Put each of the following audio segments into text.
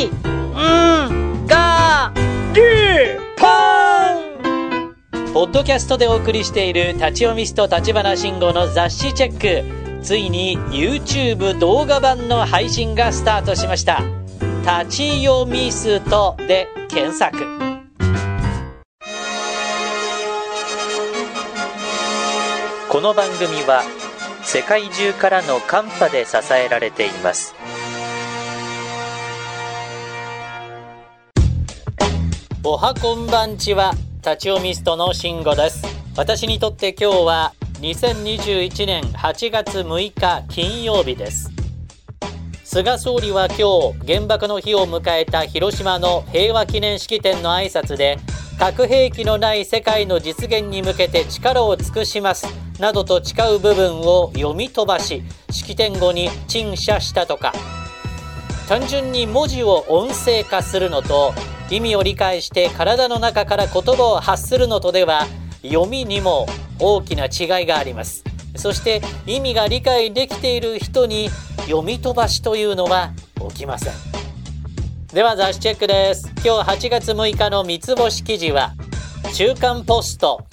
いがるぽん。ポッドキャストでお送りしている立ち読みスト立花慎吾の雑誌チェック、ついに YouTube 動画版の配信がスタートしました。立ち読みストで検索。この番組は世界中からのカンパで支えられています。おはこんばんちは、立ち読みストの慎吾です。私にとって今日は2021年8月6日金曜日です。菅総理は今日原爆の日を迎えた広島の平和記念式典の挨拶で、核兵器のない世界の実現に向けて力を尽くしますなどと誓う部分を読み飛ばし、式典後に陳謝したとか。単純に文字を音声化するのと、意味を理解して体の中から言葉を発するのとでは、読みにも大きな違いがあります。そして意味が理解できている人に読み飛ばしというのは起きません。では雑誌チェックです。今日8月6日の三つ星記事は、週刊ポスト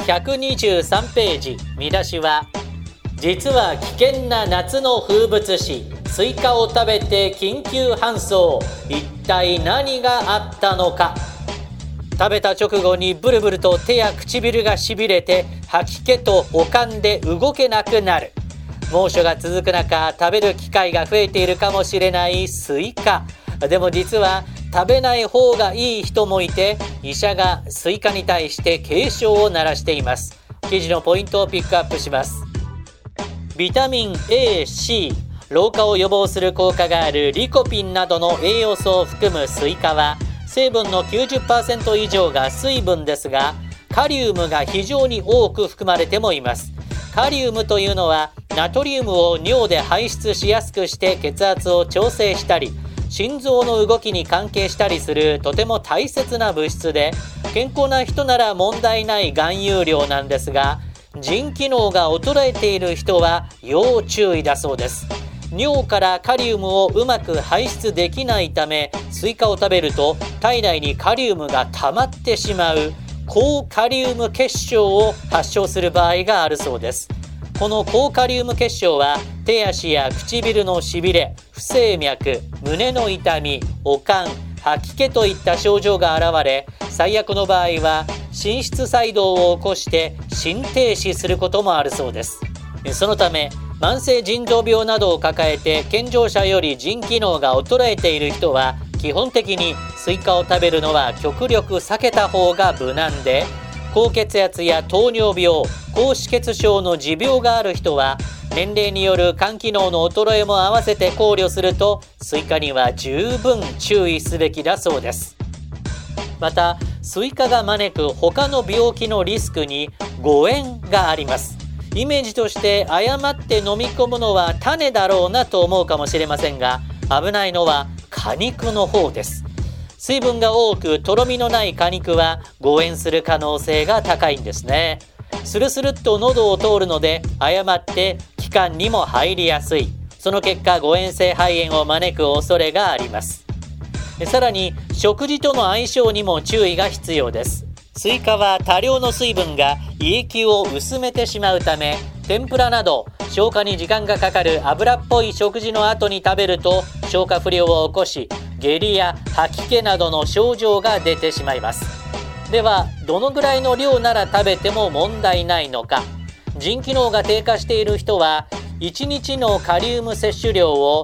123ページ、見出しは、実は危険な夏の風物詩、スイカを食べて緊急搬送、一体何があったのか。食べた直後にブルブルと手や唇がしびれて、吐き気と悪寒で動けなくなる。猛暑が続く中、食べる機会が増えているかもしれないスイカ。でも実は食べない方がいい人もいて、医者がスイカに対して警鐘を鳴らしています。記事のポイントをピックアップします。ビタミン A、C、老化を予防する効果があるリコピンなどの栄養素を含むスイカは、成分の 90% 以上が水分ですが、カリウムが非常に多く含まれてもいます。カリウムというのは、ナトリウムを尿で排出しやすくして血圧を調整したり、心臓の動きに関係したりするとても大切な物質で、健康な人なら問題ない含有量なんですが、腎機能が衰えている人は要注意だそうです。尿からカリウムをうまく排出できないため、スイカを食べると体内にカリウムが溜まってしまう高カリウム血症を発症する場合があるそうです。この高カリウム血症は、手足や唇のしびれ、不整脈、胸の痛み、悪寒、吐き気といった症状が現れ、最悪の場合は心室細動を起こして心停止することもあるそうです。そのため、慢性腎臓病などを抱えて健常者より腎機能が衰えている人は、基本的にスイカを食べるのは極力避けた方が無難で、高血圧や糖尿病、高脂血症の持病がある人は、年齢による肝機能の衰えも合わせて考慮すると、スイカには十分注意すべきだそうです。また、スイカが招く他の病気のリスクに誤嚥があります。イメージとして誤って飲み込むのは種だろうなと思うかもしれませんが、危ないのは果肉の方です。水分が多くとろみのない果肉は誤嚥する可能性が高いんですね。スルスルっと喉を通るので、誤って気管にも入りやすい。その結果、誤嚥性肺炎を招く恐れがあります。さらに食事との相性にも注意が必要です。スイカは多量の水分が胃液を薄めてしまうため、天ぷらなど消化に時間がかかる油っぽい食事の後に食べると消化不良を起こし、下痢や吐き気などの症状が出てしまいます。では、どのぐらいの量なら食べても問題ないのか。腎機能が低下している人は、1日のカリウム摂取量を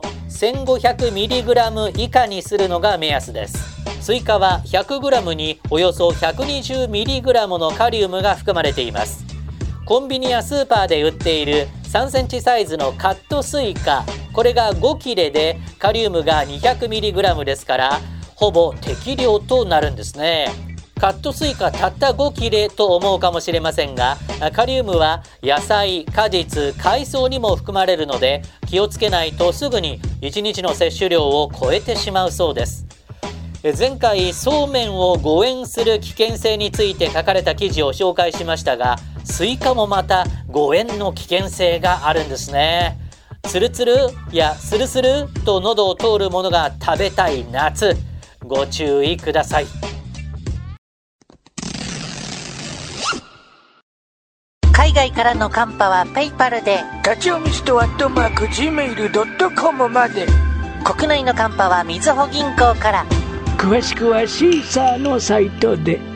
1500mg 以下にするのが目安です。スイカは 100g におよそ 120mg のカリウムが含まれています。コンビニやスーパーで売っている3センチサイズのカットスイカ、これが5切れでカリウムが 200mg ですから、ほぼ適量となるんですね。カットスイカたった5切れと思うかもしれませんが、カリウムは野菜、果実、海藻にも含まれるので、気をつけないとすぐに1日の摂取量を超えてしまうそうです。前回、そうめんを誤嚥する危険性について書かれた記事を紹介しましたが、スイカもまた誤嚥の危険性があるんですね。ツルツルやスルスルと喉を通るものが食べたい夏。 ご注意ください。 海外からのカンパはペイパルで、 立ち読みストア@gmail.com まで。 国内のカンパはみずほ銀行から。 詳しくはシーサーのサイトで。